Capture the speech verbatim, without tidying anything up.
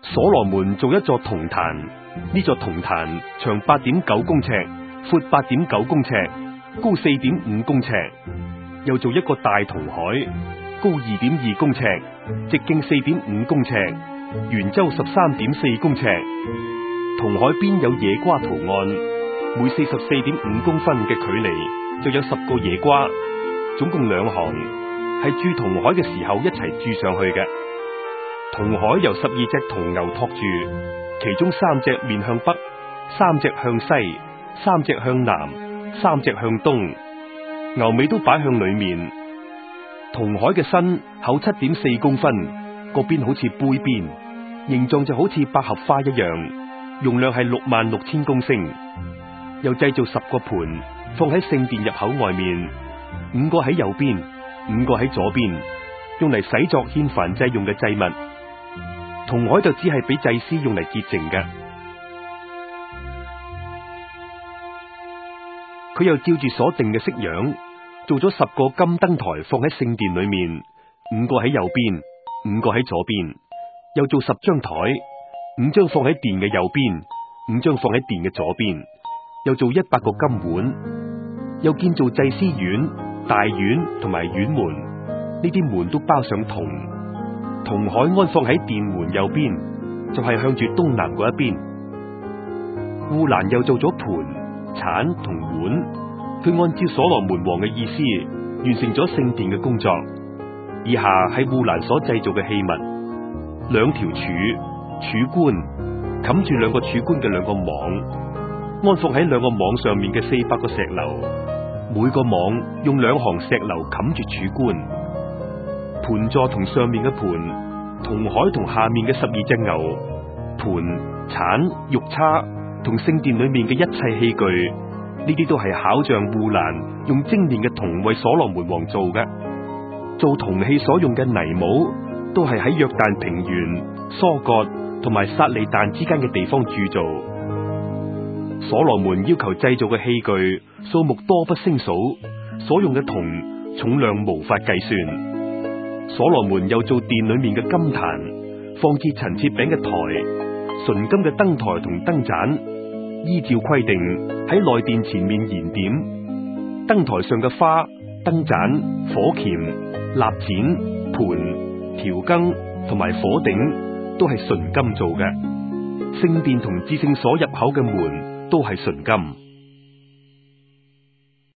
所羅門做一座銅壇，呢座銅壇長八點九公尺，闊八點九公尺，高四點五公尺。又做一個大銅海，高二點二公尺，直徑四點五公尺，圓周十三點四公尺。銅海邊有野瓜圖案，每四十四點五公分嘅距離就有十個野瓜，總共兩行，係鑄銅海嘅時候一齊鑄上去嘅。銅海由十二隻銅牛托住，其中三隻面向北，三隻向西，三隻向南，三隻向東，牛尾都擺向裏面。銅海嘅身厚七點四公分，個邊好似杯邊，形狀就好似百合花一樣，容量係六萬六千公升。又製造十個盤，放喺聖殿入口外面，五個喺右邊，五個喺左邊，用嚟洗作獻燔祭用嘅祭物。銅海就只係俾祭司用嚟潔淨嘅。佢又照住所定嘅式樣，做咗十個金燈台放喺聖殿裏面，五個喺右邊，五個喺左邊。又做十張台，五張放喺殿嘅右邊，五張放喺殿嘅左邊。又做一百個金碗。又建造祭司院、大院同埋院門，呢啲門都包上銅。銅海安放喺殿門右邊，就係向住東南嗰一邊。護欄又做咗盤、鏟同碗，佢按照所羅門王嘅意思完成咗聖殿嘅工作。以下係護欄所製造嘅器物：兩條柱、柱冠，冚住兩個柱冠嘅兩個網，安放喺兩個網上面嘅四百個石榴，每個網用兩行石榴冚住柱冠。盤座同上面嘅盤，銅海同下面嘅十二隻牛，盤、鏟、玉叉同聖殿裏面嘅一切器具，呢啲都係巧匠護欄用精煉嘅銅為所羅門王做嘅。做銅器所用嘅泥模，都係喺約旦平原、疏割同埋撒利但之間嘅地方鑄造。所羅門要求製造嘅器具數目多不勝數，所用嘅銅重量無法計算。所羅門又做殿裏面嘅金壇，放置陳設餅嘅台，純金嘅燈台同燈盞，依照規定喺內殿前面燃點。燈台上嘅花、燈盞、火鉗、蠟剪、盤、調羹同埋火頂都係純金做嘅。聖殿同至聖所入口嘅門都係純金。